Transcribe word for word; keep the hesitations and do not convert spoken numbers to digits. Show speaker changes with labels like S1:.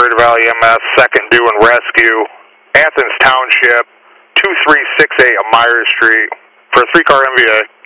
S1: Greater Valley M S, second due and rescue, Athens Township, two three six eight Myers Street, for a three-car M V A.